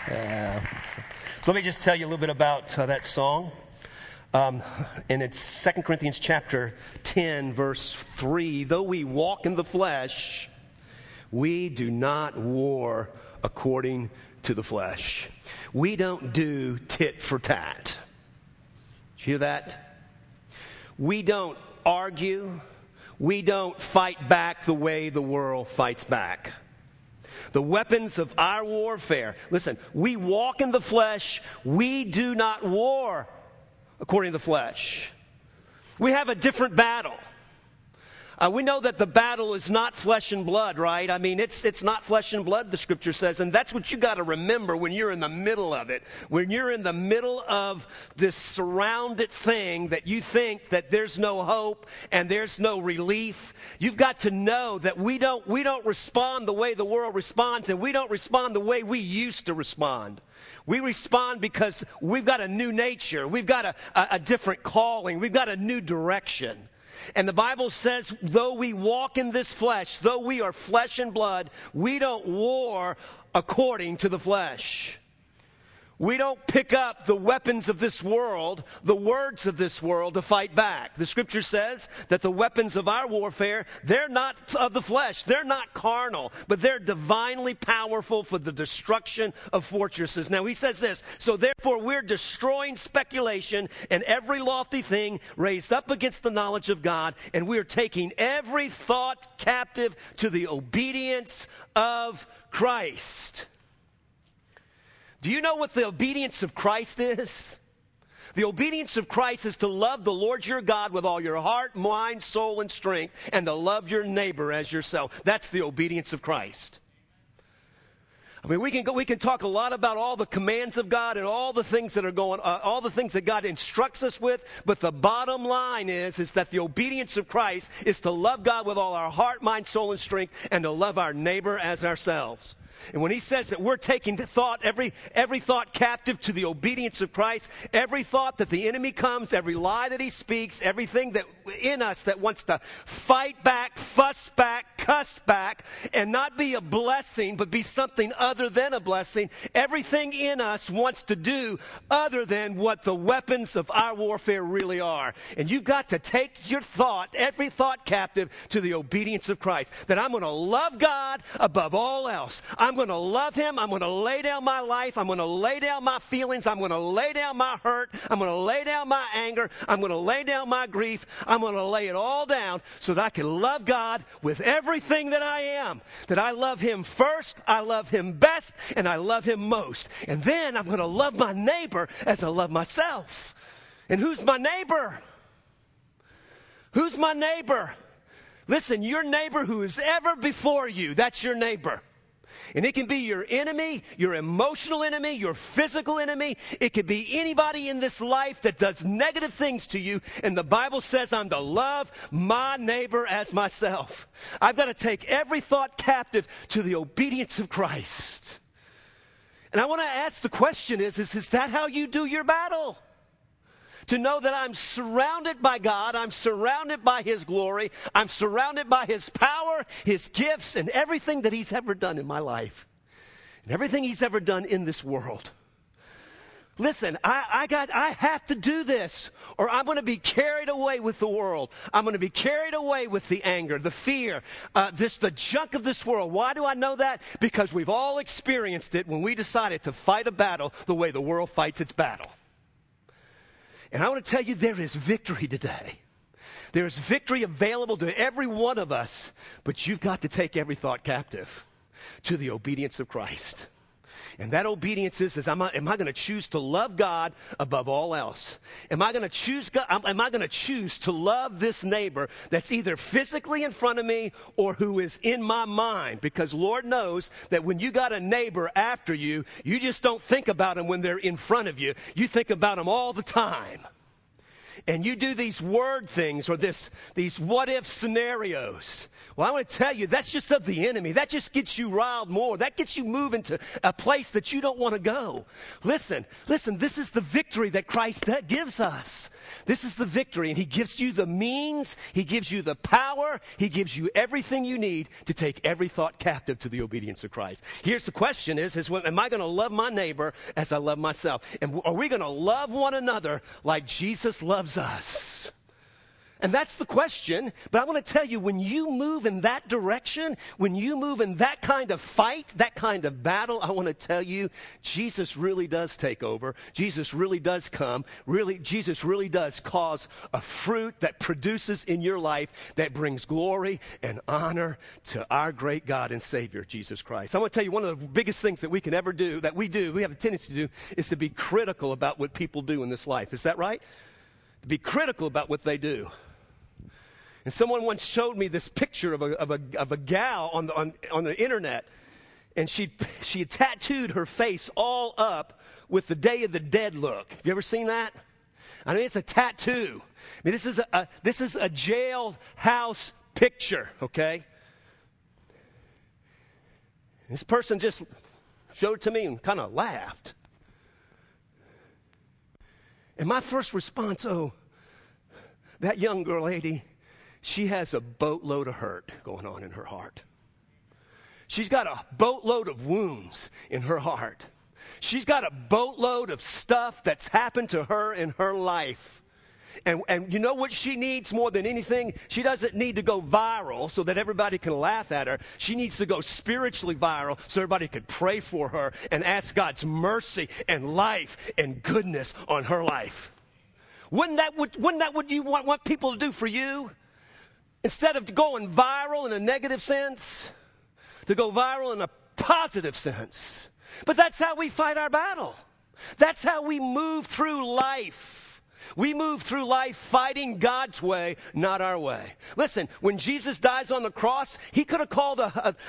So let me just tell you a little bit about that song. And it's 2 Corinthians chapter 10, verse 3. Though we walk in the flesh, we do not war according to the flesh. We don't do tit for tat. Did you hear that? We don't argue. We don't fight back the way the world fights back. The weapons of our warfare. Listen, we walk in the flesh. We do not war according to the flesh. We have a different battle. We know that the battle is not flesh and blood, right? I mean, it's not flesh and blood, the scripture says. And that's what you got to remember when you're in the middle of it. When you're in the middle of this surrounded thing that you think that there's no hope and there's no relief. You've got to know that we don't respond the way the world responds, and we don't respond the way we used to respond. We respond because we've got a new nature. We've got a different calling. We've got a new direction. And the Bible says, though we walk in this flesh, though we are flesh and blood, we don't war according to the flesh. We don't pick up the weapons of this world, the words of this world, to fight back. The scripture says that the weapons of our warfare, they're not of the flesh. They're not carnal, but they're divinely powerful for the destruction of fortresses. Now he says this, so therefore we're destroying speculation and every lofty thing raised up against the knowledge of God, and we're taking every thought captive to the obedience of Christ. Do you know what the obedience of Christ is? The obedience of Christ is to love the Lord your God with all your heart, mind, soul, and strength, and to love your neighbor as yourself. That's the obedience of Christ. I mean, we can talk a lot about all the commands of God and all the things that are all the things that God instructs us with, but the bottom line is that the obedience of Christ is to love God with all our heart, mind, soul, and strength, and to love our neighbor as ourselves. And when he says that we're taking the thought, every thought captive to the obedience of Christ, every thought that the enemy comes, every lie that he speaks, everything that in us that wants to fight back, fuss back, cuss back, and not be a blessing, but be something other than a blessing, everything in us wants to do other than what the weapons of our warfare really are. And you've got to take your thought, every thought captive to the obedience of Christ. That I'm going to love God above all else. I'm going to love him. I'm going to lay down my life. I'm going to lay down my feelings. I'm going to lay down my hurt. I'm going to lay down my anger. I'm going to lay down my grief. I'm going to lay it all down so that I can love God with everything that I am. That I love him first, I love him best, and I love him most. And then I'm going to love my neighbor as I love myself. And who's my neighbor? Who's my neighbor? Listen, your neighbor who is ever before you, that's your neighbor. And it can be your enemy, your emotional enemy, your physical enemy. It could be anybody in this life that does negative things to you. And the Bible says I'm to love my neighbor as myself. I've got to take every thought captive to the obedience of Christ. And I want to ask the question is that how you do your battle? To know that I'm surrounded by God, I'm surrounded by his glory, I'm surrounded by his power, his gifts, and everything that he's ever done in my life, and everything he's ever done in this world. Listen, I have to do this, or I'm going to be carried away with the world. I'm going to be carried away with the anger, the fear, the junk of this world. Why do I know that? Because we've all experienced it when we decided to fight a battle the way the world fights its battle. And I want to tell you, there is victory today. There is victory available to every one of us, but you've got to take every thought captive to the obedience of Christ. And that obedience is am I going to choose to love God above all else? Am I going to choose God? Am I going to choose to love this neighbor that's either physically in front of me or who is in my mind? Because Lord knows that when you got a neighbor after you, you just don't think about them when they're in front of you. You think about them all the time. and you do these word things or these what-if scenarios, well, I want to tell you, that's just of the enemy. That just gets you riled more. That gets you moving to a place that you don't want to go. Listen, this is the victory that Christ gives us. This is the victory, and he gives you the means, he gives you the power, he gives you everything you need to take every thought captive to the obedience of Christ. Here's the question is am I going to love my neighbor as I love myself? And are we going to love one another like Jesus loves us? And that's the question. But I want to tell you, when you move in that direction, when you move in that kind of fight, that kind of battle, I want to tell you, Jesus really does take over. Jesus really does come. Jesus really does cause a fruit that produces in your life that brings glory and honor to our great God and Savior, Jesus Christ. I want to tell you, one of the biggest things that we can ever do, we have a tendency to do, is to be critical about what people do in this life. Is that right? To be critical about what they do. And someone once showed me this picture of a gal on the internet, and she had tattooed her face all up with the Day of the Dead look. Have you ever seen that? I mean, it's a tattoo. I mean, this is a jailhouse picture, okay? This person just showed it to me and kind of laughed. And my first response, that young girl lady, she has a boatload of hurt going on in her heart. She's got a boatload of wounds in her heart. She's got a boatload of stuff that's happened to her in her life. And you know what she needs more than anything? She doesn't need to go viral so that everybody can laugh at her. She needs to go spiritually viral so everybody could pray for her and ask God's mercy and life and goodness on her life. Wouldn't that what you want people to do for you? Instead of going viral in a negative sense, to go viral in a positive sense. But that's how we fight our battle. That's how we move through life. We move through life fighting God's way, not our way. Listen, when Jesus dies on the cross, he could have called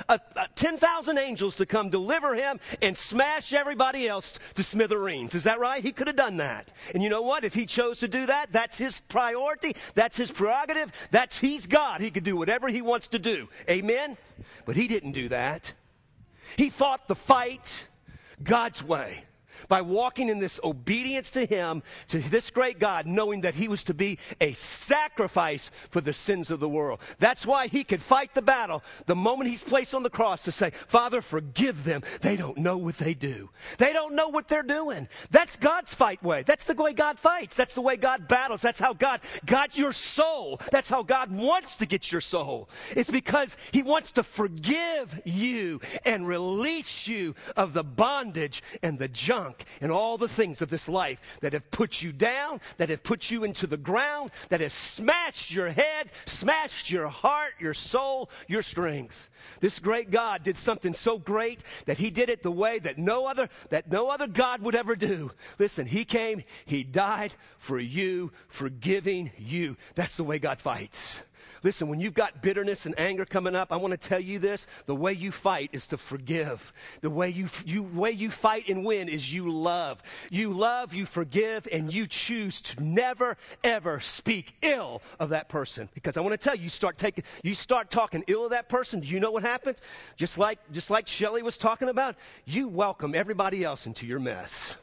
10,000 angels to come deliver him and smash everybody else to smithereens. Is that right? He could have done that. And you know what? If he chose to do that, that's his priority. That's his prerogative. He's God. He could do whatever he wants to do. Amen? But he didn't do that. He fought the fight God's way, by walking in this obedience to him, to this great God, knowing that he was to be a sacrifice for the sins of the world. That's why he could fight the battle the moment he's placed on the cross to say, Father, forgive them. They don't know what they do. They don't know what they're doing. That's God's fight way. That's the way God fights. That's the way God battles. That's how God got your soul. That's how God wants to get your soul. It's because he wants to forgive you and release you of the bondage and the junk and all the things of this life that have put you down, that have put you into the ground, that have smashed your head, smashed your heart, your soul, your strength. This great God did something so great that he did it the way that no other God would ever do. Listen, he came, he died for you, forgiving you. That's the way God fights. Listen, when you've got bitterness and anger coming up, I want to tell you this. The way you fight is to forgive. The way you fight and win is you love. You love, you forgive, and you choose to never, ever speak ill of that person. Because I want to tell you, you start talking ill of that person, do you know what happens? Just like Shelley was talking about, you welcome everybody else into your mess.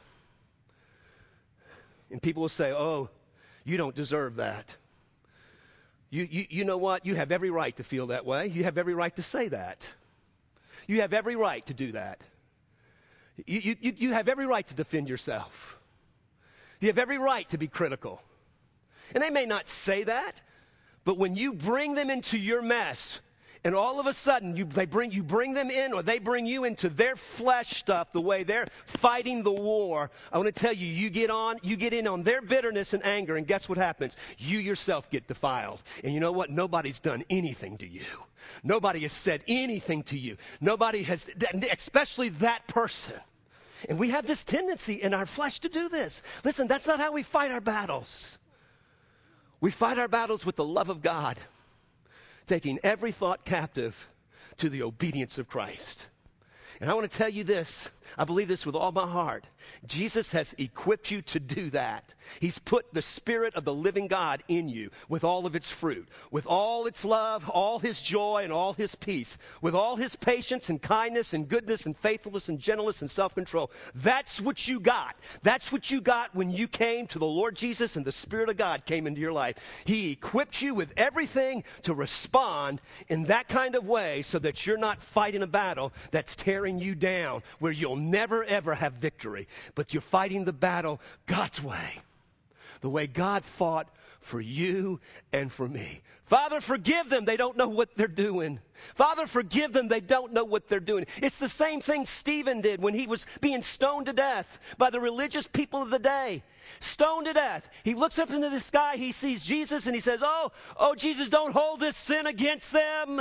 And people will say, oh, you don't deserve that. You know what? You have every right to feel that way. You have every right to say that. You have every right to do that. You have every right to defend yourself. You have every right to be critical. And they may not say that, but when you bring them into your mess, and all of a sudden you bring them in, or they bring you into their flesh stuff, the way they're fighting the war, I want to tell you, you get in on their bitterness and anger, and guess what happens? You yourself get defiled. And you know what? Nobody's done anything to you. Nobody has said anything to you. Nobody has, especially that person. And we have this tendency in our flesh to do this. Listen, that's not how we fight our battles. We fight our battles with the love of God, taking every thought captive to the obedience of Christ. And I want to tell you this, I believe this with all my heart. Jesus has equipped you to do that. He's put the Spirit of the living God in you with all of its fruit, with all its love, all his joy, and all his peace, with all his patience and kindness and goodness and faithfulness and gentleness and self-control. That's what you got. That's what you got when you came to the Lord Jesus and the Spirit of God came into your life. He equipped you with everything to respond in that kind of way so that you're not fighting a battle that's tearing you down, where you'll never, ever have victory. But you're fighting the battle God's way, the way God fought for you and for me. Father, forgive them. They don't know what they're doing. Father, forgive them. They don't know what they're doing. It's the same thing Stephen did when he was being stoned to death by the religious people of the day. Stoned to death. He looks up into the sky. He sees Jesus and he says, oh, Jesus, don't hold this sin against them.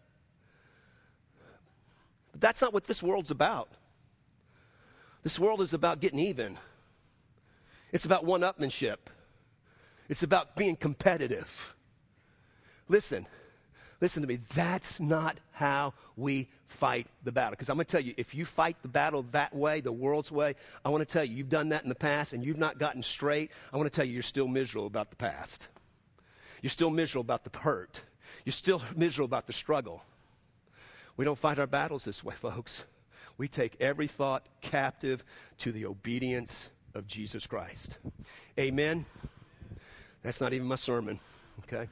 But that's not what this world's about. This world is about getting even. It's about one-upmanship. It's about being competitive. Listen to me. That's not how we fight the battle. Because I'm going to tell you, if you fight the battle that way, the world's way, I want to tell you, you've done that in the past and you've not gotten straight. I want to tell you, you're still miserable about the past. You're still miserable about the hurt. You're still miserable about the struggle. We don't fight our battles this way, folks. We take every thought captive to the obedience of Jesus Christ. Amen? That's not even my sermon, okay?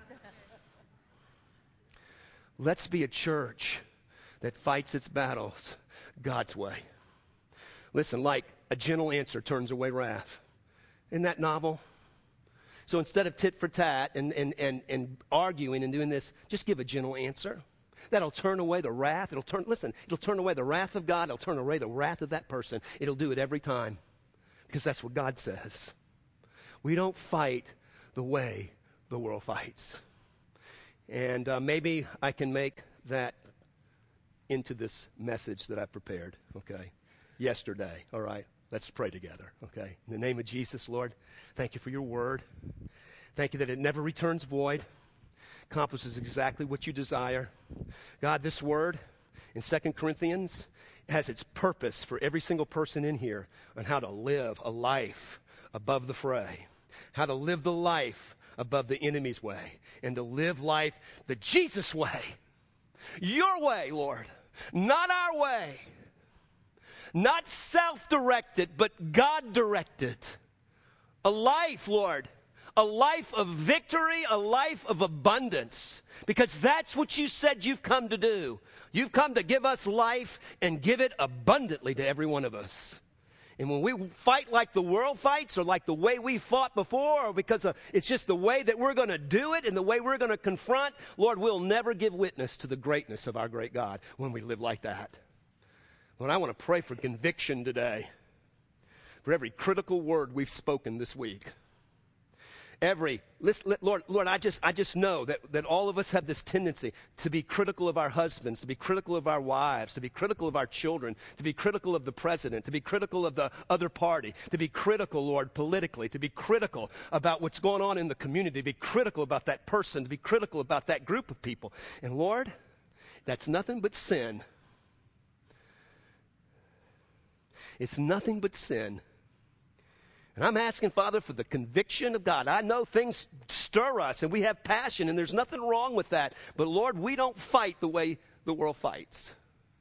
Let's be a church that fights its battles God's way. Listen, like a gentle answer turns away wrath. Isn't that novel? So instead of tit for tat and arguing and doing this, just give a gentle answer. That'll turn away the wrath. It'll turn away the wrath of God. It'll turn away the wrath of that person. It'll do it every time because that's what God says. We don't fight the way the world fights. And maybe I can make that into this message that I prepared, okay, yesterday. All right, let's pray together, okay? In the name of Jesus, Lord, thank you for your word. Thank you that it never returns void, accomplishes exactly what you desire. God, this word in 2 Corinthians has its purpose for every single person in here on how to live a life above the fray, how to live the life above the enemy's way, and to live life the Jesus way. Your way, Lord, not our way. Not self-directed, but God-directed. A life, Lord, a life of victory, a life of abundance. Because that's what you said you've come to do. You've come to give us life and give it abundantly to every one of us. And when we fight like the world fights or like the way we fought before or because it's just the way that we're going to do it and the way we're going to confront, Lord, we'll never give witness to the greatness of our great God when we live like that. Lord, I want to pray for conviction today for every critical word we've spoken this week. Lord, I just know that all of us have this tendency to be critical of our husbands, to be critical of our wives, to be critical of our children, to be critical of the president, to be critical of the other party, to be critical, Lord, politically, to be critical about what's going on in the community, to be critical about that person, to be critical about that group of people. And Lord, that's nothing but sin. It's nothing but sin. And I'm asking, Father, for the conviction of God. I know things stir us and we have passion and there's nothing wrong with that. But Lord, we don't fight the way the world fights.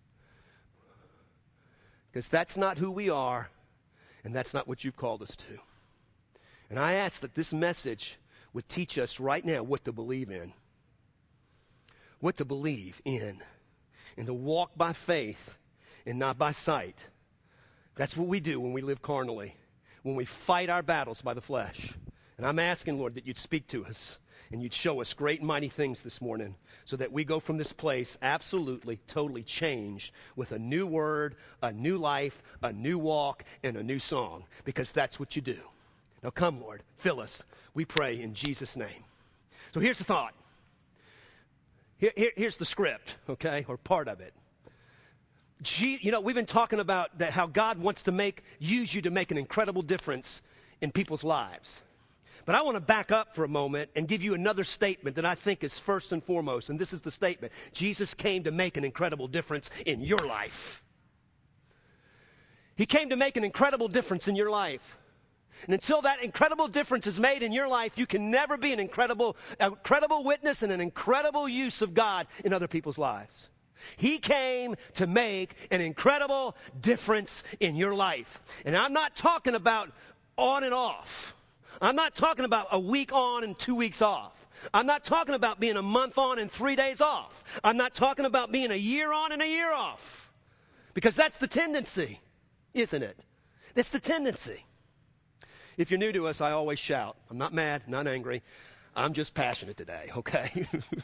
Because that's not who we are and that's not what you've called us to. And I ask that this message would teach us right now what to believe in. What to believe in. And to walk by faith and not by sight. That's what we do when we live carnally. When we fight our battles by the flesh. And I'm asking, Lord, that you'd speak to us and you'd show us great and mighty things this morning so that we go from this place absolutely, totally changed with a new word, a new life, a new walk, and a new song. Because that's what you do. Now come, Lord, fill us. We pray in Jesus' name. So here's the thought. Here's the script, okay, or part of it. We've been talking about that how God wants to use you to make an incredible difference in people's lives. But I want to back up for a moment and give you another statement that I think is first and foremost. And this is the statement. Jesus came to make an incredible difference in your life. He came to make an incredible difference in your life. And until that incredible difference is made in your life, you can never be an incredible witness and an incredible use of God in other people's lives. He came to make an incredible difference in your life. And I'm not talking about on and off. I'm not talking about a week on and 2 weeks off. I'm not talking about being a month on and 3 days off. I'm not talking about being a year on and a year off. Because that's the tendency, isn't it? That's the tendency. If you're new to us, I always shout. I'm not mad, not angry. I'm just passionate today, okay?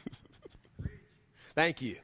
Thank you.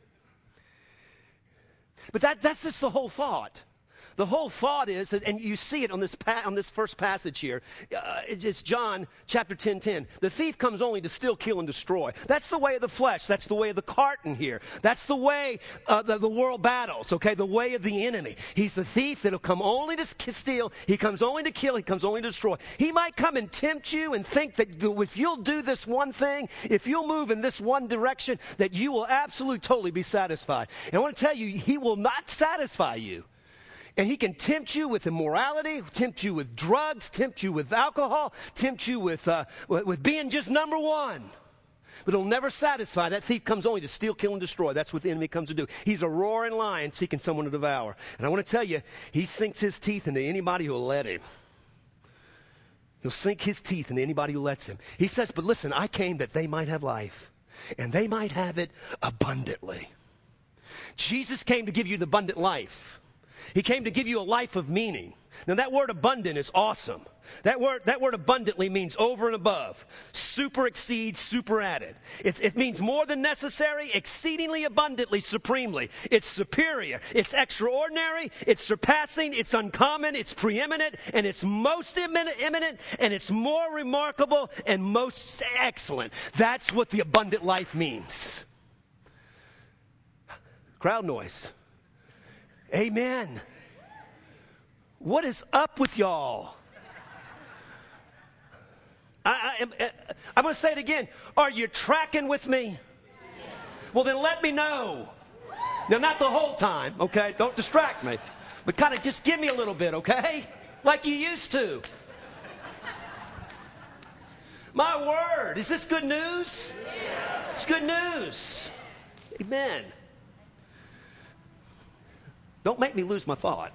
But that's just the whole thought. The whole thought is, and you see it on this first passage here, it's John chapter 10:10. The thief comes only to steal, kill, and destroy. That's the way of the flesh. That's the way of the carton here. That's the way the world battles, okay? The way of the enemy. He's the thief that'll come only to steal. He comes only to kill. He comes only to destroy. He might come and tempt you and think that if you'll do this one thing, if you'll move in this one direction, that you will absolutely, totally be satisfied. And I want to tell you, he will not satisfy you. And he can tempt you with immorality, tempt you with drugs, tempt you with alcohol, tempt you with being just number one. But it'll never satisfy. That thief comes only to steal, kill, and destroy. That's what the enemy comes to do. He's a roaring lion seeking someone to devour. And I want to tell you, he sinks his teeth into anybody who will let him. He'll sink his teeth into anybody who lets him. He says, but listen, I came that they might have life, and they might have it abundantly. Jesus came to give you the abundant life. He came to give you a life of meaning. Now that word abundant is awesome. That word abundantly means over and above. Super exceeds, super added. It means more than necessary, exceedingly abundantly, supremely. It's superior. It's extraordinary. It's surpassing. It's uncommon. It's preeminent. And it's most eminent. And it's more remarkable and most excellent. That's what the abundant life means. Crowd noise. Amen. What is up with y'all? I'm going to say it again. Are you tracking with me? Yes. Well, then let me know. Now, not the whole time, okay? Don't distract me. But kind of just give me a little bit, okay? Like you used to. My word. Is this good news? Yes. It's good news. Amen. Don't make me lose my thought.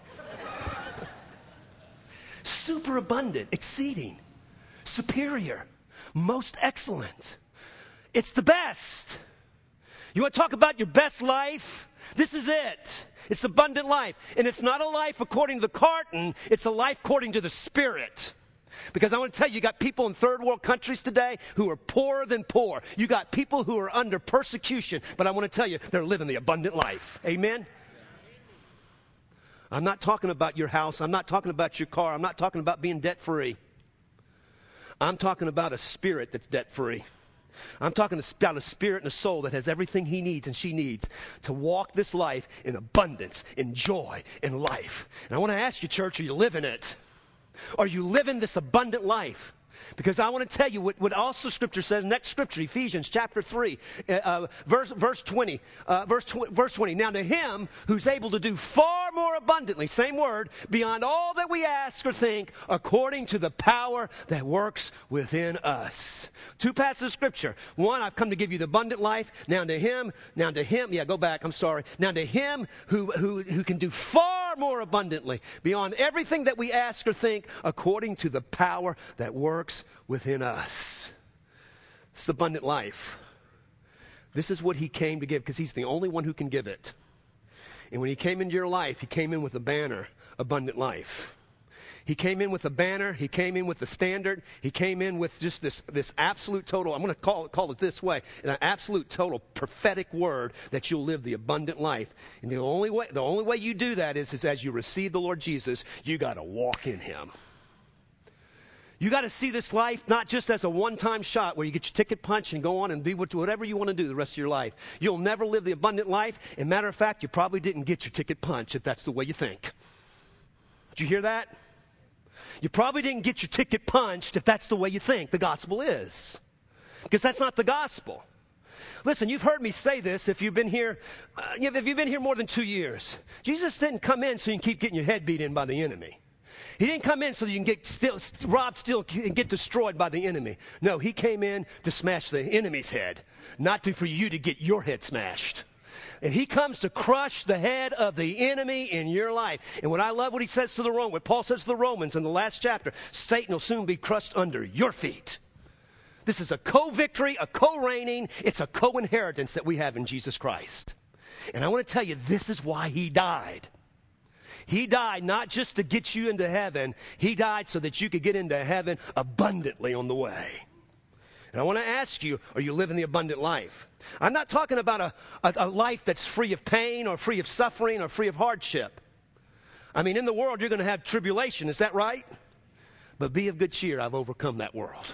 Super abundant, exceeding, superior, most excellent. It's the best. You want to talk about your best life? This is it. It's abundant life. And it's not a life according to the carton. It's a life according to the Spirit. Because I want to tell you, you got people in third world countries today who are poorer than poor. You got people who are under persecution. But I want to tell you, they're living the abundant life. Amen? I'm not talking about your house. I'm not talking about your car. I'm not talking about being debt-free. I'm talking about a spirit that's debt-free. I'm talking about a spirit and a soul that has everything he needs and she needs to walk this life in abundance, in joy, in life. And I want to ask you, church, are you living it? Are you living this abundant life? Because I want to tell you what also Scripture says. Next Scripture, Ephesians chapter 3, verse 20. Now to him who's able to do far more abundantly, same word, beyond all that we ask or think, according to the power that works within us. Two passages of Scripture. One, I've come to give you the abundant life. Now to him, go back, I'm sorry. Now to him who can do far more abundantly, beyond everything that we ask or think, according to the power that works within us. It's the abundant life. This is what he came to give, because he's the only one who can give it. And when he came into your life, he came in with a banner, abundant life. He came in with a banner. He came in with the standard. He came in with just this absolute total, I'm going to call it this way, an absolute total prophetic word that you'll live the abundant life. And the only way you do that is as you receive the Lord Jesus, you got to walk in him. You got to see this life not just as a one-time shot where you get your ticket punched and go on and be whatever you want to do the rest of your life. You'll never live the abundant life. And matter of fact, you probably didn't get your ticket punched if that's the way you think. Did you hear that? You probably didn't get your ticket punched if that's the way you think the gospel is. Because that's not the gospel. Listen, you've heard me say this if you've been here, if you've been here more than 2 years. Jesus didn't come in so you can keep getting your head beat in by the enemy. He didn't come in so you can get robbed, steal, and get destroyed by the enemy. No, he came in to smash the enemy's head, not for you to get your head smashed. And he comes to crush the head of the enemy in your life. And what I love what he says to the Romans, what Paul says to the Romans in the last chapter, Satan will soon be crushed under your feet. This is a co-victory, a co-reigning, it's a co-inheritance that we have in Jesus Christ. And I want to tell you, this is why he died. He died not just to get you into heaven. He died so that you could get into heaven abundantly on the way. And I want to ask you, are you living the abundant life? I'm not talking about a life that's free of pain or free of suffering or free of hardship. I mean, in the world, you're going to have tribulation. Is that right? But be of good cheer. I've overcome that world.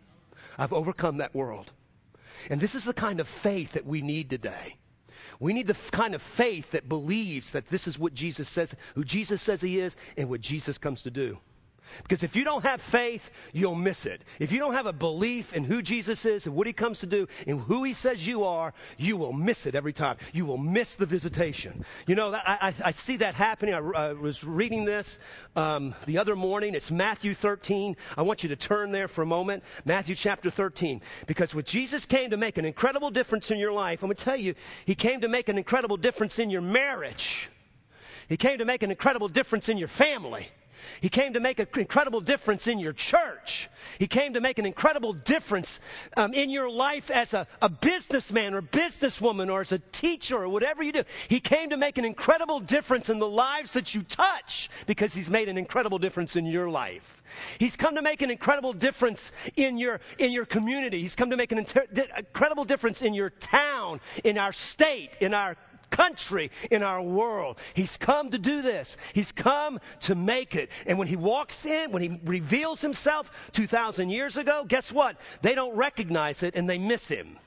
I've overcome that world. And this is the kind of faith that we need today. We need the kind of faith that believes that this is what Jesus says, who Jesus says he is, and what Jesus comes to do. Because if you don't have faith, you'll miss it. If you don't have a belief in who Jesus is and what he comes to do and who he says you are, you will miss it every time. You will miss the visitation. You know, I see that happening. I was reading this the other morning. It's Matthew 13. I want you to turn there for a moment. Matthew chapter 13. Because when Jesus came to make an incredible difference in your life, I'm going to tell you, he came to make an incredible difference in your marriage. He came to make an incredible difference in your family. He came to make an incredible difference in your church. He came to make an incredible difference in your life as a businessman or businesswoman or as a teacher or whatever you do. He came to make an incredible difference in the lives that you touch because he's made an incredible difference in your life. He's come to make an incredible difference in your community. He's come to make an incredible difference in your town, in our state, in our country, in our world. He's come to do this. He's come to make it. And when he walks in, when he reveals himself 2,000 years ago, guess what? They don't recognize it and they miss him.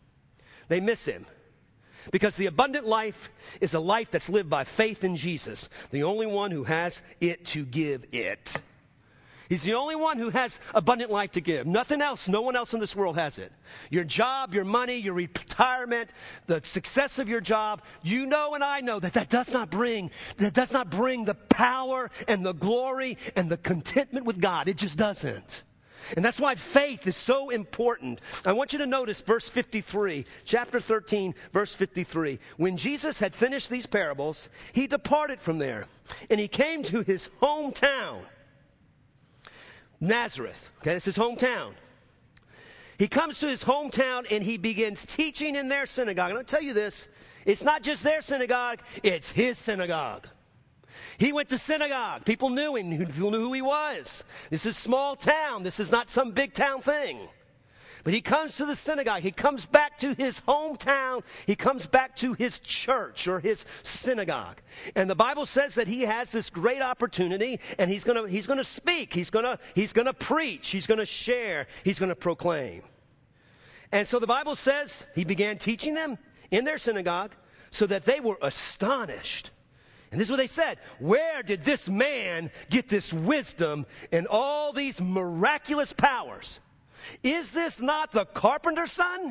They miss him. Because the abundant life is a life that's lived by faith in Jesus, the only one who has it to give it. He's the only one who has abundant life to give. Nothing else, no one else in this world has it. Your job, your money, your retirement, the success of your job, you know and I know that does not bring the power and the glory and the contentment with God. It just doesn't. And that's why faith is so important. I want you to notice verse 53, chapter 13, verse 53. When Jesus had finished these parables, he departed from there, and he came to his hometown, Nazareth. Okay, that's his hometown. He comes to his hometown and he begins teaching in their synagogue. And I'll tell you this, it's not just their synagogue, it's his synagogue. He went to synagogue. People knew him. People knew who he was. This is small town. This is not some big town thing. But he comes to the synagogue. He comes back to his hometown. He comes back to his church or his synagogue. And the Bible says that he has this great opportunity, and he's going to speak. He's going to preach. He's going to share. He's going to proclaim. And so the Bible says he began teaching them in their synagogue so that they were astonished. And this is what they said. Where did this man get this wisdom and all these miraculous powers? Is this not the carpenter's son?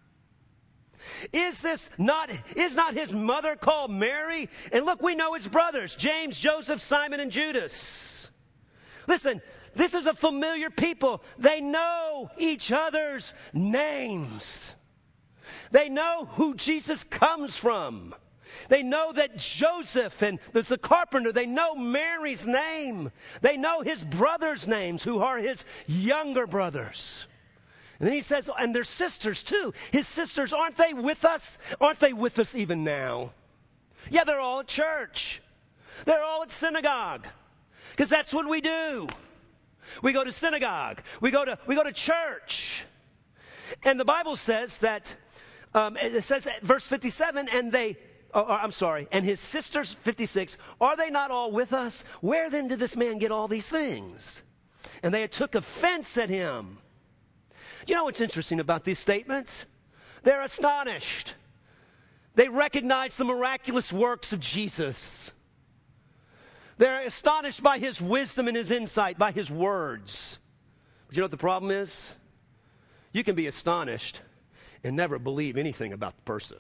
Is not his mother called Mary? And look, we know his brothers, James, Joseph, Simon, and Judas. Listen, this is a familiar people. They know each other's names. They know who Jesus comes from. They know that Joseph and there's the carpenter, they know Mary's name. They know his brothers' names, who are his younger brothers. And then he says, and their sisters too. His sisters, aren't they with us? Aren't they with us even now? Yeah, they're all at church. They're all at synagogue. Because that's what we do. We go to synagogue. We go to church. And the Bible says that, it says verse 57, and his sisters, 56, are they not all with us? Where then did this man get all these things? And they took offense at him. You know what's interesting about these statements? They're astonished. They recognize the miraculous works of Jesus. They're astonished by his wisdom and his insight, by his words. But you know what the problem is? You can be astonished and never believe anything about the person.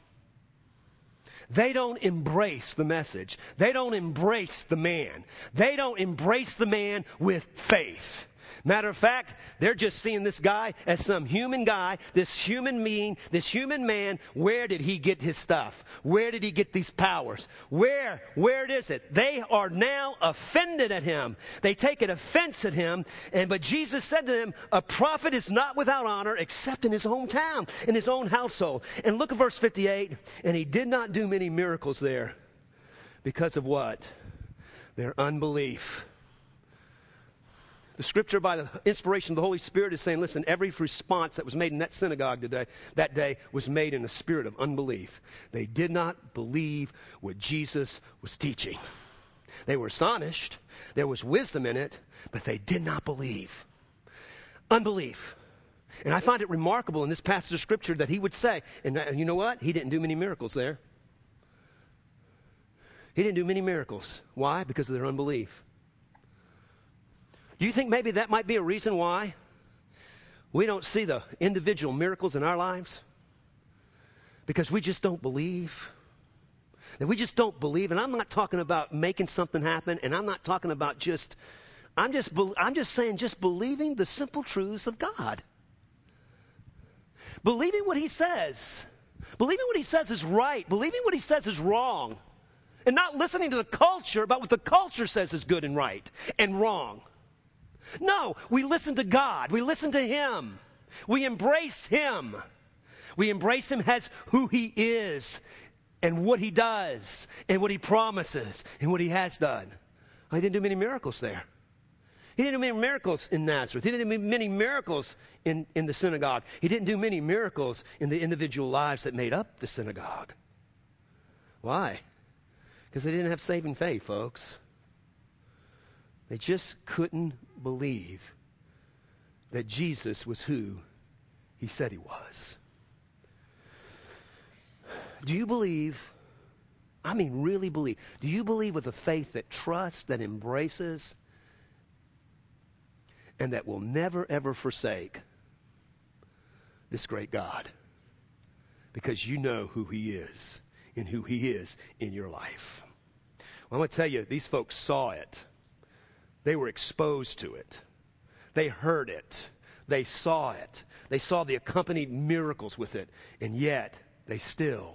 They don't embrace the message. They don't embrace the man. They don't embrace the man with faith. Matter of fact, they're just seeing this guy as some human guy, this human being, this human man. Where did he get his stuff? Where did he get these powers? Where is it? They are now offended at him. They take an offense at him. But Jesus said to them, a prophet is not without honor except in his hometown, in his own household. And look at verse 58. And he did not do many miracles there. Because of what? Their unbelief. The scripture, by the inspiration of the Holy Spirit, is saying, listen, every response that was made in that synagogue that day was made in a spirit of unbelief. They did not believe what Jesus was teaching. They were astonished. There was wisdom in it, but they did not believe. Unbelief. And I find it remarkable in this passage of scripture that he would say, and you know what? He didn't do many miracles there. He didn't do many miracles. Why? Because of their unbelief. Do you think maybe that might be a reason why we don't see the individual miracles in our lives? Because we just don't believe. That we just don't believe. And I'm not talking about making something happen, and I'm not talking about I'm just saying just believing the simple truths of God. Believing what he says. Believing what he says is right. Believing what he says is wrong. And not listening to the culture about what the culture says is good and right and wrong. No, we listen to God. We listen to him. We embrace him. We embrace him as who he is and what he does and what he promises and what he has done. He didn't do many miracles there. He didn't do many miracles in Nazareth. He didn't do many miracles in the synagogue. He didn't do many miracles in the individual lives that made up the synagogue. Why? Because they didn't have saving faith, folks. They just couldn't believe that Jesus was who he said he was. Do you believe, I mean really believe, do you believe with a faith that trusts, that embraces, and that will never ever forsake this great God? Because you know who he is and who he is in your life. Well, I'm going to tell you, these folks saw it. They were exposed to it. They heard it. They saw it. They saw the accompanied miracles with it. And yet, they still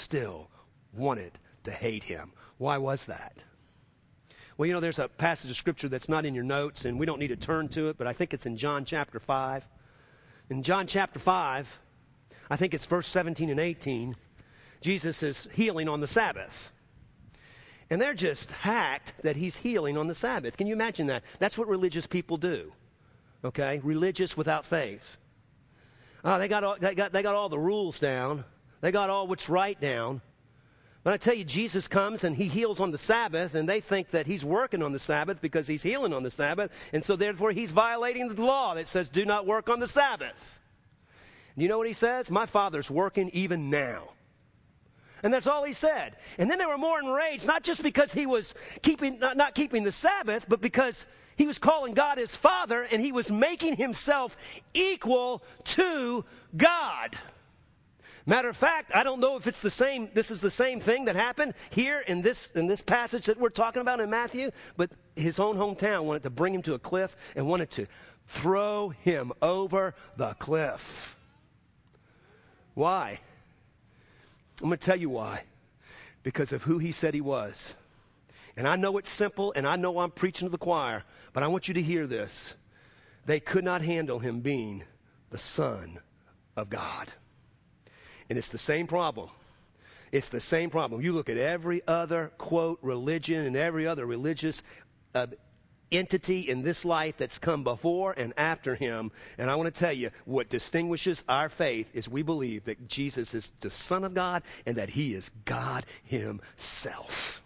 wanted to hate him. Why was that? Well, you know, there's a passage of scripture that's not in your notes, and we don't need to turn to it, but I think it's in John chapter 5. In John chapter 5, I think it's verse 17 and 18, Jesus is healing on the Sabbath. And they're just hacked that he's healing on the Sabbath. Can you imagine that? That's what religious people do. Okay? Religious without faith. They got all the rules down. They got all what's right down. But I tell you, Jesus comes and he heals on the Sabbath, and they think that he's working on the Sabbath because he's healing on the Sabbath, and so therefore he's violating the law that says do not work on the Sabbath. And you know what he says? My Father's working even now. And that's all he said. And then they were more enraged, not just because he was not keeping the Sabbath, but because he was calling God his Father, and he was making himself equal to God. Matter of fact, I don't know if it's the same. This is the same thing that happened here in this passage that we're talking about in Matthew. But his own hometown wanted to bring him to a cliff and wanted to throw him over the cliff. Why? I'm going to tell you why. Because of who he said he was. And I know it's simple, and I know I'm preaching to the choir, but I want you to hear this. They could not handle him being the Son of God. And it's the same problem. It's the same problem. You look at every other, quote, religion and every other religious entity in this life that's come before and after him. And I want to tell you, what distinguishes our faith is we believe that Jesus is the Son of God and that he is God himself.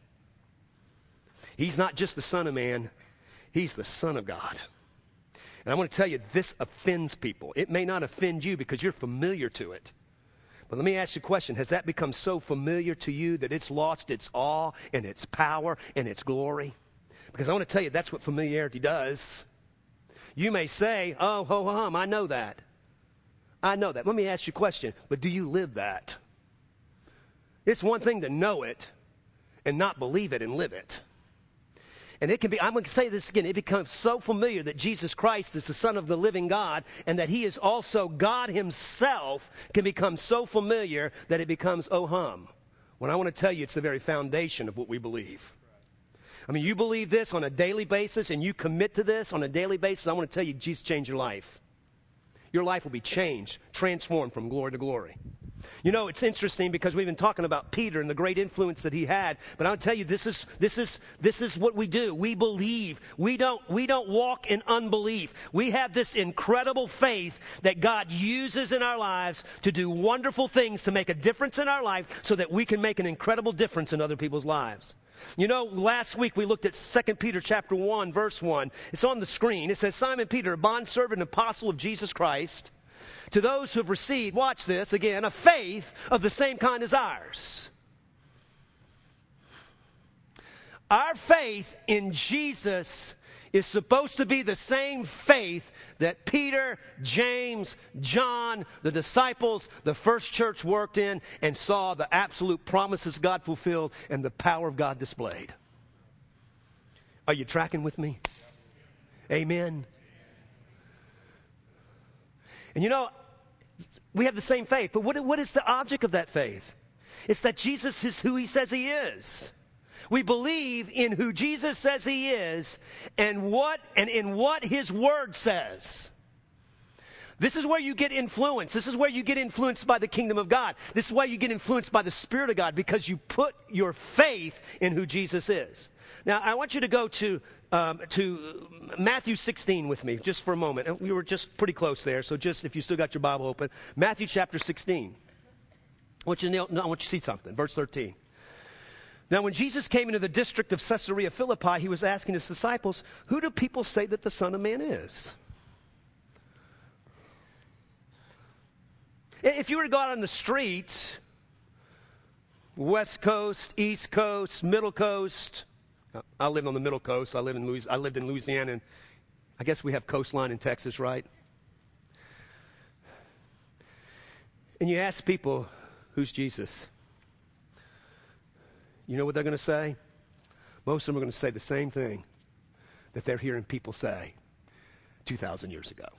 He's not just the Son of Man. He's the Son of God. And I want to tell you, this offends people. It may not offend you because you're familiar to it. But let me ask you a question. Has that become so familiar to you that it's lost its awe and its power and its glory? Because I want to tell you, that's what familiarity does. You may say, oh, ho, hum, I know that. I know that. Let me ask you a question. But do you live that? It's one thing to know it and not believe it and live it. And it can be, I'm going to say this again, it becomes so familiar that Jesus Christ is the Son of the living God and that he is also God himself can become so familiar that it becomes oh hum. When I want to tell you it's the very foundation of what we believe. I mean, you believe this on a daily basis and you commit to this on a daily basis, I want to tell you Jesus changed your life. Your life will be changed, transformed from glory to glory. You know, it's interesting because we've been talking about Peter and the great influence that he had. But I'll tell you, this is what we do. We believe. We don't walk in unbelief. We have this incredible faith that God uses in our lives to do wonderful things to make a difference in our life so that we can make an incredible difference in other people's lives. You know, last week we looked at 2 Peter chapter 1, verse 1. It's on the screen. It says, Simon Peter, a bondservant and apostle of Jesus Christ, to those who have received, watch this again, a faith of the same kind as ours. Our faith in Jesus is supposed to be the same faith that Peter, James, John, the disciples, the first church worked in and saw the absolute promises God fulfilled and the power of God displayed. Are you tracking with me? Amen. And you know, we have the same faith, but what is the object of that faith? It's that Jesus is who he says he is. We believe in who Jesus says he is and in what his word says. This is where you get influence. This is where you get influenced by the kingdom of God. This is why you get influenced by the Spirit of God, because you put your faith in who Jesus is. Now, I want you to go to Matthew 16 with me just for a moment. We were just pretty close there, so just if you still got your Bible open. Matthew chapter 16. I want you to see something. Verse 13. Now, when Jesus came into the district of Caesarea Philippi, he was asking his disciples, who do people say that the Son of Man is? If you were to go out on the street, West Coast, East Coast, Middle Coast, I live on the Middle Coast. I lived in Louisiana, and I guess we have coastline in Texas, right? And you ask people, who's Jesus? You know what they're going to say? Most of them are going to say the same thing that they're hearing people say 2,000 years ago.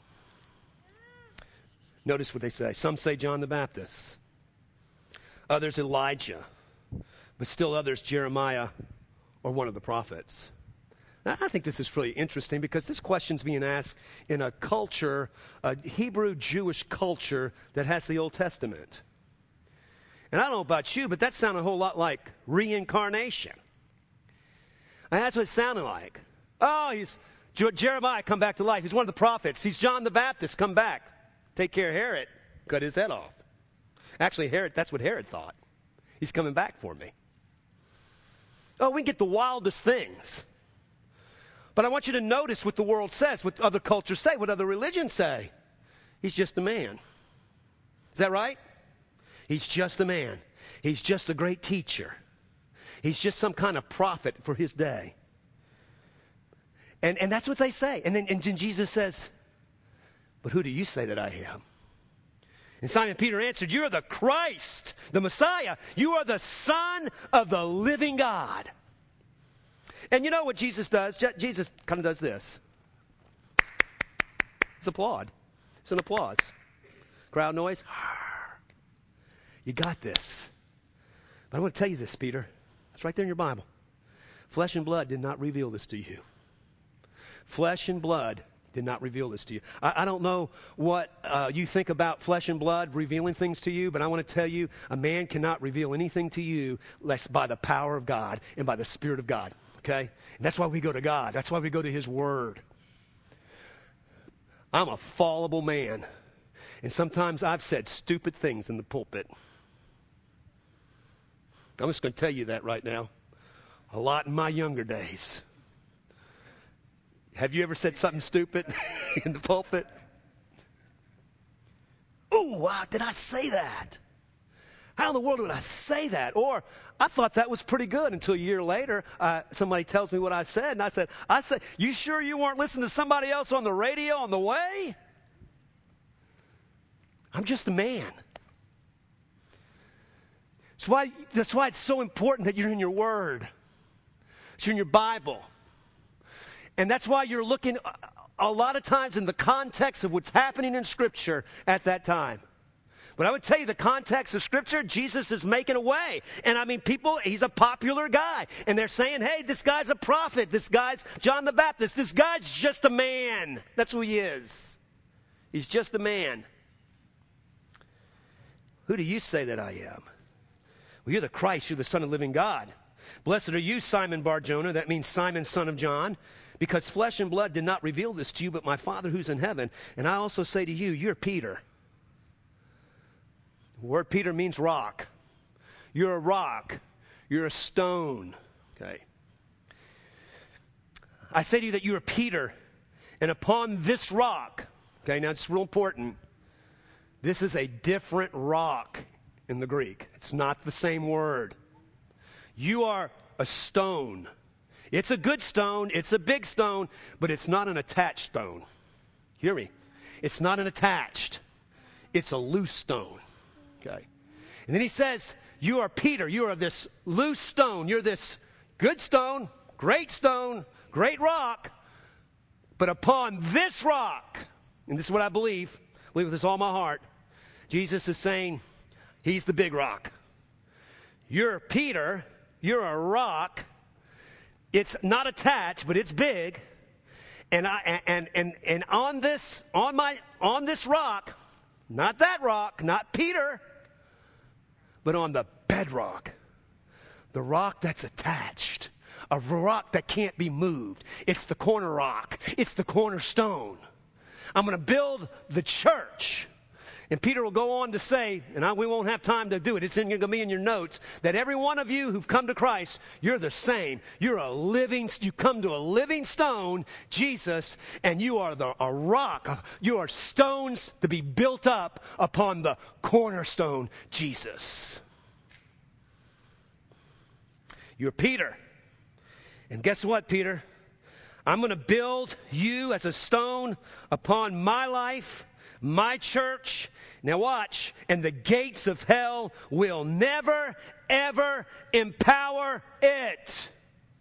Notice what they say. Some say John the Baptist. Others Elijah. But still others Jeremiah or one of the prophets. Now, I think this is really interesting because this question's being asked in a culture, a Hebrew Jewish culture that has the Old Testament. And I don't know about you, but that sounded a whole lot like reincarnation. And that's what it sounded like. Oh, he's Jeremiah come back to life. He's one of the prophets. He's John the Baptist come back. Take care of Herod. Cut his head off. Actually, Herod, that's what Herod thought. He's coming back for me. Oh, we can get the wildest things. But I want you to notice what the world says, what other cultures say, what other religions say. He's just a man. Is that right? He's just a man. He's just a great teacher. He's just some kind of prophet for his day. And that's what they say. And then Jesus says, but who do you say that I am? And Simon Peter answered, you are the Christ, the Messiah. You are the Son of the living God. And you know what Jesus does? Jesus kind of does this. It's applaud. It's an applause. Crowd noise. You got this. But I want to tell you this, Peter. It's right there in your Bible. Flesh and blood did not reveal this to you. Flesh and blood did not reveal this to you. I don't know what you think about flesh and blood revealing things to you, but I want to tell you, a man cannot reveal anything to you unless by the power of God and by the Spirit of God. Okay? And that's why we go to God. That's why we go to His Word. I'm a fallible man. And sometimes I've said stupid things in the pulpit. I'm just going to tell you that right now. A lot in my younger days. Have you ever said something stupid in the pulpit? Oh, wow, did I say that? How in the world would I say that? Or I thought that was pretty good until a year later, somebody tells me what I said. And I said, you sure you weren't listening to somebody else on the radio on the way? I'm just a man. That's why it's so important that you're in your Word, that you're in your Bible. And that's why you're looking a lot of times in the context of what's happening in Scripture at that time. But I would tell you the context of Scripture, Jesus is making a way. And I mean, he's a popular guy. And they're saying, hey, this guy's a prophet. This guy's John the Baptist. This guy's just a man. That's who he is. He's just a man. Who do you say that I am? Well, you're the Christ. You're the Son of the living God. Blessed are you, Simon Bar-Jonah. That means Simon, son of John. Because flesh and blood did not reveal this to you, but my Father who's in heaven. And I also say to you, you're Peter. The word Peter means rock. You're a rock. You're a stone. Okay. I say to you that you are Peter, and upon this rock, okay, now it's real important, this is a different rock in the Greek. It's not the same word. You are a stone. It's a good stone. It's a big stone, but it's not an attached stone. Hear me. It's not an attached. It's a loose stone. Okay. And then he says, you are Peter. You are this loose stone. You're this good stone, great rock. But upon this rock, and this is what I believe with this all my heart, Jesus is saying, he's the big rock. You're Peter. You're a rock. It's not attached, but it's big. And on this rock, not that rock, not Peter, but on the bedrock, the rock that's attached, a rock that can't be moved. It's the corner rock. It's the cornerstone. I'm going to build the church. And Peter will go on to say, and we won't have time to do it, it's going to be in your notes, that every one of you who've come to Christ, you're the same. You come to a living stone, Jesus, and you are a rock. You are stones to be built up upon the cornerstone, Jesus. You're Peter. And guess what, Peter? I'm going to build you as a stone upon my life, my church. Now watch, and the gates of hell will never, ever empower it.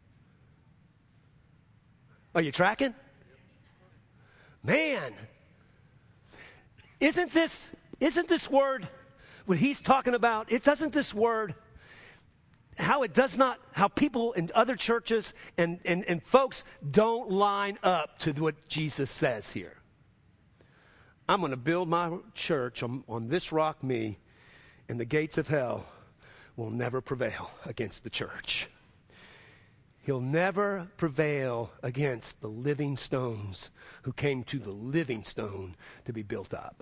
Are you tracking? Man, isn't this word, what he's talking about, doesn't this word, how people in other churches and folks don't line up to what Jesus says here. I'm going to build my church on this rock, me, and the gates of hell will never prevail against the church. He'll never prevail against the living stones who came to the living stone to be built up.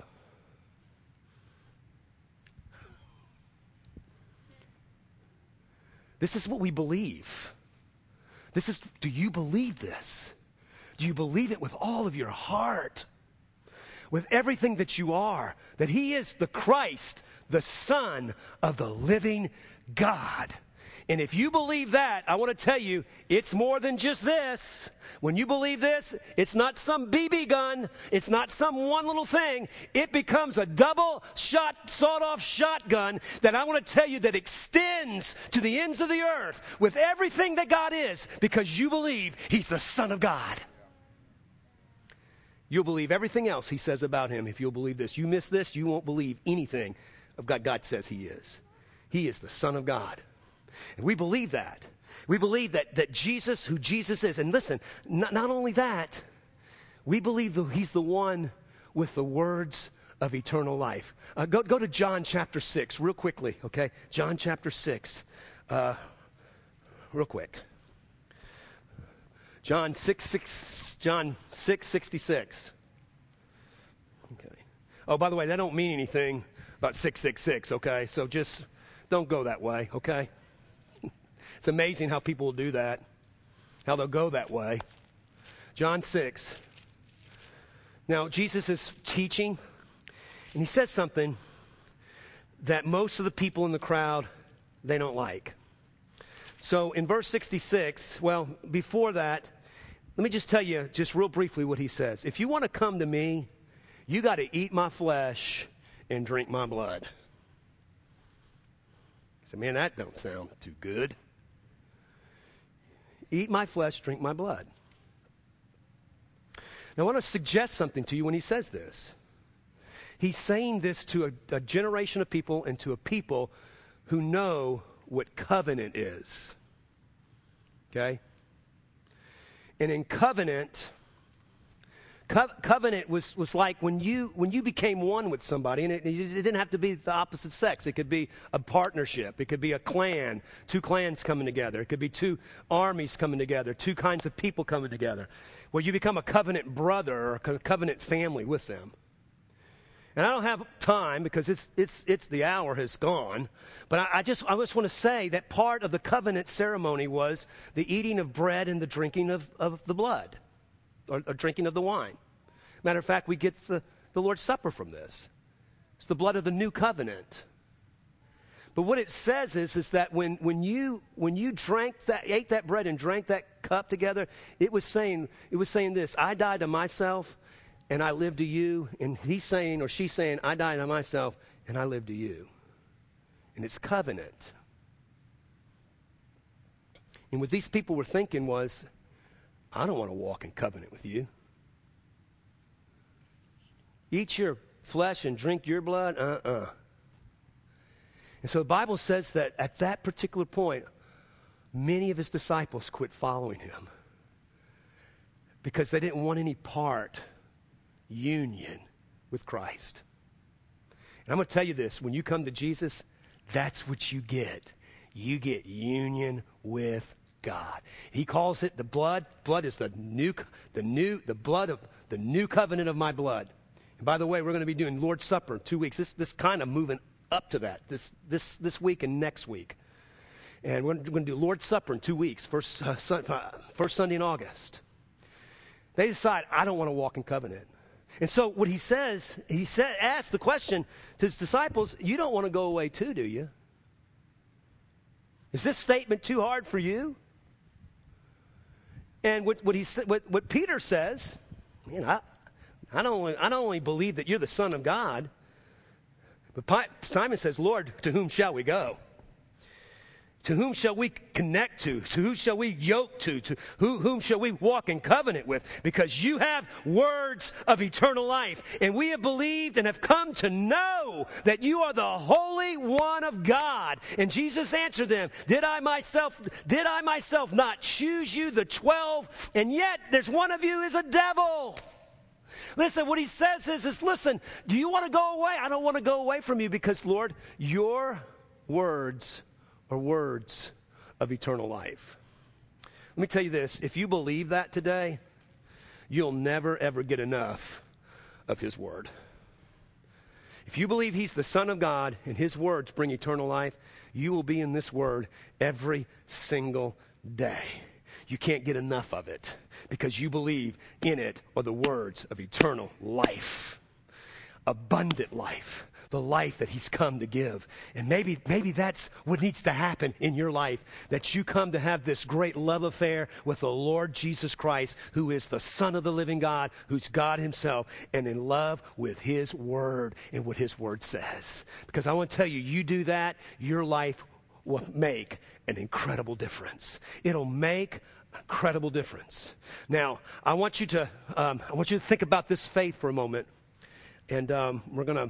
This is what we believe. Do you believe this? Do you believe it with all of your heart? With everything that you are, that he is the Christ, the Son of the living God. And if you believe that, I want to tell you, it's more than just this. When you believe this, it's not some BB gun. It's not some one little thing. It becomes a sawed-off shotgun that I want to tell you that extends to the ends of the earth with everything that God is, because you believe he's the Son of God. You'll believe everything else he says about him if you'll believe this. You miss this, you won't believe anything of God says he is. He is the Son of God. And we believe that. We believe that Jesus, who Jesus is. And listen, not only that, we believe that he's the one with the words of eternal life. Go to John chapter 6 real quickly, okay? John chapter 6, real quick. John 6:66. Okay. Oh, by the way, that don't mean anything about 666, okay? So just don't go that way, okay? It's amazing how people will do that, how they'll go that way. John 6. Now, Jesus is teaching, and he says something that most of the people in the crowd, they don't like. So in verse 66, well, before that, let me just tell you just real briefly what he says. If you want to come to me, you got to eat my flesh and drink my blood. I said, man, that don't sound too good. Eat my flesh, drink my blood. Now, I want to suggest something to you when he says this. He's saying this to a generation of people and to a people who know what covenant is. Okay? And in covenant, covenant was like when you became one with somebody, and it didn't have to be the opposite sex. It could be a partnership. It could be a clan, two clans coming together. It could be two armies coming together, two kinds of people coming together, where you become a covenant brother or a covenant family with them. And I don't have time because it's the hour has gone. But I just want to say that part of the covenant ceremony was the eating of bread and the drinking of the blood, or drinking of the wine. Matter of fact, we get the Lord's Supper from this. It's the blood of the new covenant. But what it says is that when you ate that bread and drank that cup together, it was saying this: I died to myself and I live to you. And he's saying, or she's saying, I die to myself and I live to you. And it's covenant. And what these people were thinking was, I don't want to walk in covenant with you. Eat your flesh and drink your blood? And so the Bible says that at that particular point, many of his disciples quit following him because they didn't want any union with Christ. And I'm going to tell you this: when you come to Jesus, that's what you get. You get union with God. He calls it the blood. Blood is the blood of the new covenant of my blood. And by the way, we're going to be doing Lord's Supper in 2 weeks. This kind of moving up to that this week and next week. And we're going to do Lord's Supper in 2 weeks, first Sunday in August. They decide, I don't want to walk in covenant. And so what he says, asks the question to his disciples, you don't want to go away too, do you? Is this statement too hard for you? And what Peter says, man, I don't only believe that you're the Son of God, but Simon says, Lord, to whom shall we go? To whom shall we connect to? To who shall we yoke to? To whom shall we walk in covenant with? Because you have words of eternal life. And we have believed and have come to know that you are the Holy One of God. And Jesus answered them, did I myself not choose you, the 12? And yet there's one of you is a devil. Listen, what he says is listen, do you want to go away? I don't want to go away from you because, Lord, your words are words of eternal life. Let me tell you this. If you believe that today, you'll never, ever get enough of his word. If you believe he's the Son of God and his words bring eternal life, you will be in this word every single day. You can't get enough of it because you believe in it are the words of eternal life, abundant life, the life that he's come to give. And maybe that's what needs to happen in your life, that you come to have this great love affair with the Lord Jesus Christ, who is the Son of the living God, who's God himself, and in love with his word and what his word says. Because I want to tell you, you do that, your life will make an incredible difference. It'll make an incredible difference. Now, I want you to think about this faith for a moment, and we're going to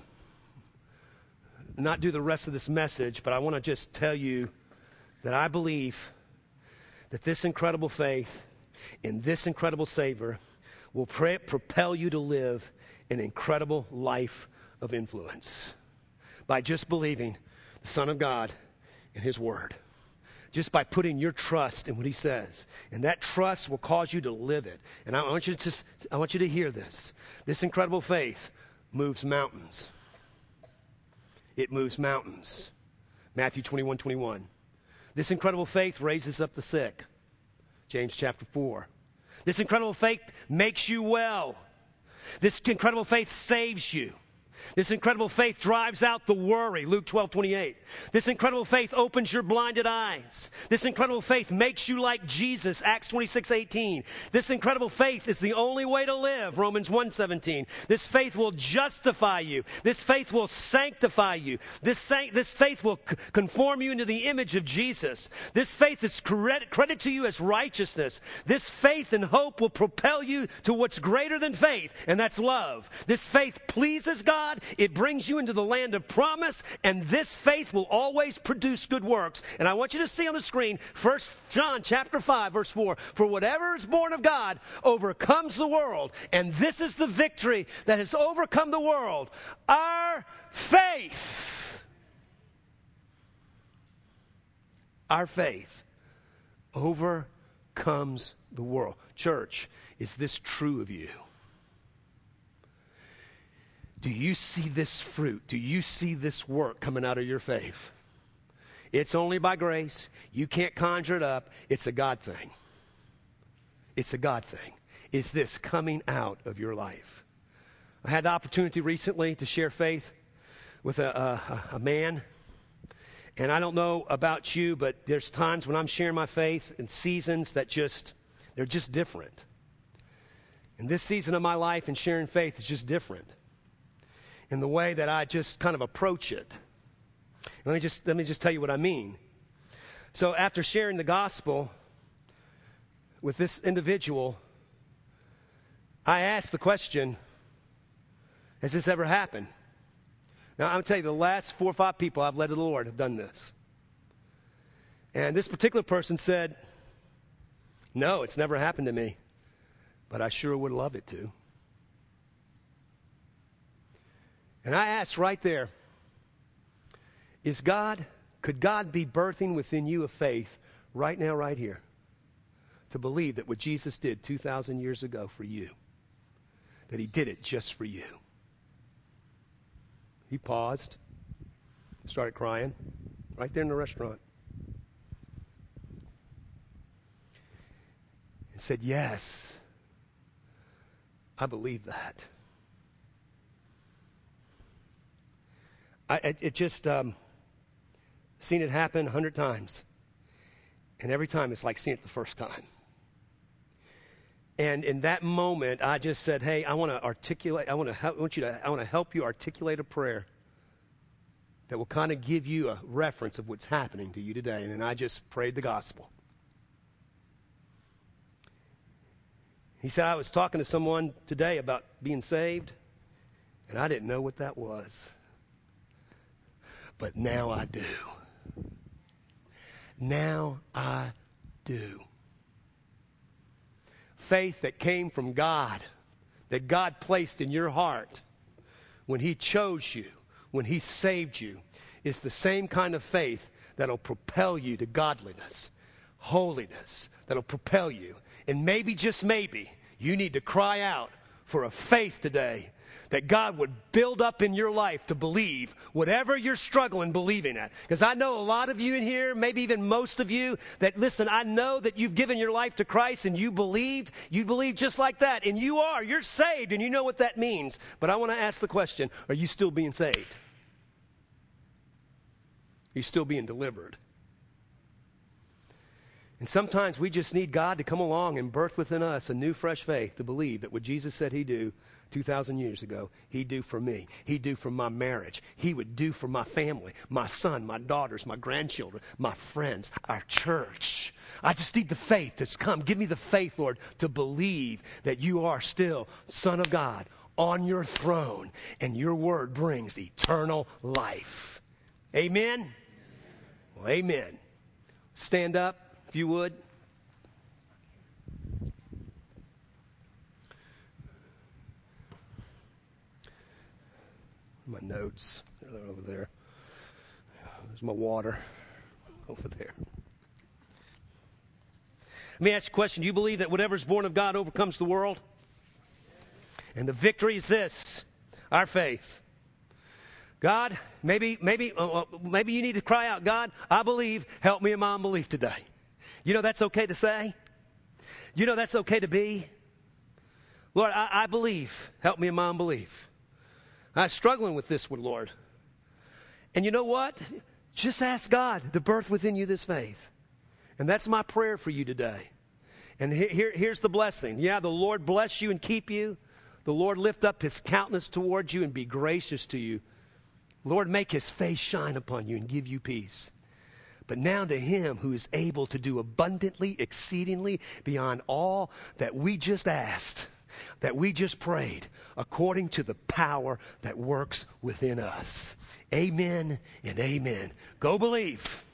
not do the rest of this message, but I want to just tell you that I believe that this incredible faith in this incredible Savior will propel you to live an incredible life of influence by just believing the Son of God and his word. Just by putting your trust in what he says. And that trust will cause you to live it. And I want you to hear this. This incredible faith moves mountains. It moves mountains. Matthew 21:21. This incredible faith raises up the sick. James chapter 4. This incredible faith makes you well. This incredible faith saves you. This incredible faith drives out the worry, Luke 12:28. This incredible faith opens your blinded eyes. This incredible faith makes you like Jesus, Acts 26:18. This incredible faith is the only way to live, Romans 1:17. This faith will justify you. This faith will sanctify you. This faith will conform you into the image of Jesus. This faith is credit to you as righteousness. This faith and hope will propel you to what's greater than faith, and that's love. This faith pleases God. It brings you into the land of promise, and this faith will always produce good works. And I want you to see on the screen 1 John chapter 5, verse 4. For whatever is born of God overcomes the world, and this is the victory that has overcome the world, our faith. Our faith overcomes the world. Church, is this true of you? Do you see this fruit? Do you see this work coming out of your faith? It's only by grace. You can't conjure it up. It's a God thing. It's a God thing. Is this coming out of your life? I had the opportunity recently to share faith with a man. And I don't know about you, but there's times when I'm sharing my faith in seasons that they're just different. And this season of my life and sharing faith is just different in the way that I just kind of approach it. Let me just tell you what I mean. So after sharing the gospel with this individual, I asked the question, has this ever happened? Now, I'm going to tell you, the last 4 or 5 people I've led to the Lord have done this. And this particular person said, no, it's never happened to me, but I sure would love it to. And I asked right there, could God be birthing within you a faith right now, right here, to believe that what Jesus did 2,000 years ago for you, that he did it just for you? He paused, started crying, right there in the restaurant, and said, yes, I believe that. Seen it happen 100 times. And every time it's like seeing it the first time. And in that moment, I just said, hey, I want to help you articulate a prayer that will kind of give you a reference of what's happening to you today. And then I just prayed the gospel. He said, I was talking to someone today about being saved, and I didn't know what that was. But now I do. Now I do. Faith that came from God, that God placed in your heart when he chose you, when he saved you, is the same kind of faith that'll propel you to godliness, holiness, that'll propel you. And maybe, just maybe, you need to cry out for a faith today that God would build up in your life to believe whatever you're struggling believing at. Because I know a lot of you in here, maybe even most of you, that listen, I know that you've given your life to Christ and you believed just like that. And you're saved, and you know what that means. But I want to ask the question, are you still being saved? Are you still being delivered? And sometimes we just need God to come along and birth within us a new, fresh faith to believe that what Jesus said he'd do 2,000 years ago, he'd do for me. He'd do for my marriage. He would do for my family, my son, my daughters, my grandchildren, my friends, our church. I just need the faith that's come. Give me the faith, Lord, to believe that you are still Son of God on your throne, and your word brings eternal life. Amen? Well, amen. Stand up, if you would. My notes, they're over there. There's my water over there. Let me ask you a question. Do you believe that whatever's born of God overcomes the world? And the victory is this, our faith. God, maybe you need to cry out, God, I believe, help me in my unbelief today. You know that's okay to say? You know that's okay to be? Lord, I believe, help me in my unbelief. I was struggling with this one, Lord. And you know what? Just ask God to birth within you this faith. And that's my prayer for you today. And here's the blessing. Yeah, the Lord bless you and keep you. The Lord lift up his countenance towards you and be gracious to you. Lord, make his face shine upon you and give you peace. But now to him who is able to do abundantly, exceedingly, beyond all that we just asked, that we just prayed, according to the power that works within us. Amen and amen. Go believe.